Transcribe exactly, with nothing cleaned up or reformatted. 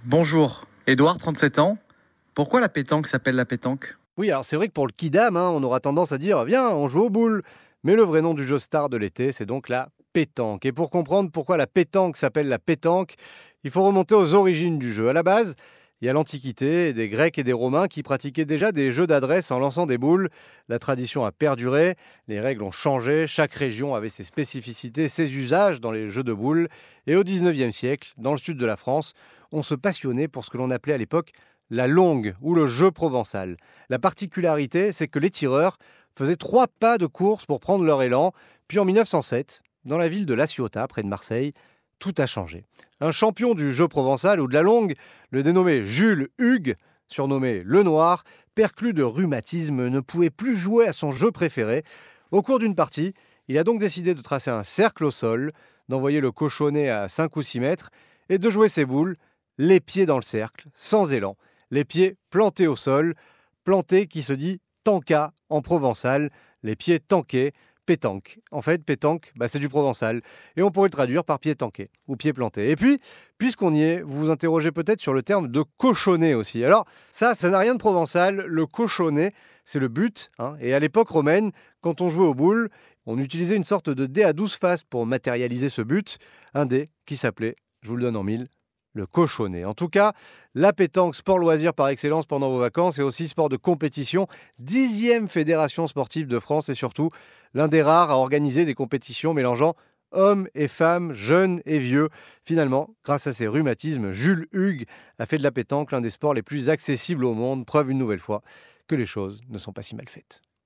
Bonjour, Édouard, trente-sept ans. Pourquoi la pétanque s'appelle la pétanque? Oui, alors c'est vrai que pour le kidam, hein, on aura tendance à dire viens, on joue aux boules. Mais le vrai nom du jeu star de l'été, c'est donc la pétanque. Et pour comprendre pourquoi la pétanque s'appelle la pétanque, il faut remonter aux origines du jeu. À la base, il y a l'Antiquité, des Grecs et des Romains qui pratiquaient déjà des jeux d'adresse en lançant des boules. La tradition a perduré, les règles ont changé, chaque région avait ses spécificités, ses usages dans les jeux de boules. Et au dix-neuvième siècle, dans le sud de la France, on se passionnait pour ce que l'on appelait à l'époque la longue ou le jeu provençal. La particularité, c'est que les tireurs faisaient trois pas de course pour prendre leur élan. Puis en mille neuf cent sept, dans la ville de La Ciotat, près de Marseille, tout a changé. Un champion du jeu provençal ou de la longue, le dénommé Jules Hugues, surnommé Le Noir, perclus de rhumatisme, ne pouvait plus jouer à son jeu préféré. Au cours d'une partie, il a donc décidé de tracer un cercle au sol, d'envoyer le cochonnet à cinq ou six mètres et de jouer ses boules, les pieds dans le cercle, sans élan, les pieds plantés au sol, planté qui se dit tanka en provençal, les pieds tankés, pétanque. En fait, pétanque, bah, c'est du provençal. Et on pourrait le traduire par pied tanké ou pied planté. Et puis, puisqu'on y est, vous vous interrogez peut-être sur le terme de cochonnet aussi. Alors, ça, ça n'a rien de provençal. Le cochonnet, c'est le but. Hein. Et à l'époque romaine, quand on jouait aux boules, on utilisait une sorte de dé à douze faces pour matérialiser ce but. Un dé qui s'appelait, je vous le donne en mille, le cochonnet. En tout cas, la pétanque, sport loisir par excellence pendant vos vacances et aussi sport de compétition, dixième fédération sportive de France et surtout l'un des rares à organiser des compétitions mélangeant hommes et femmes, jeunes et vieux. Finalement, grâce à ses rhumatismes, Jules Hugues a fait de la pétanque l'un des sports les plus accessibles au monde. Preuve une nouvelle fois que les choses ne sont pas si mal faites.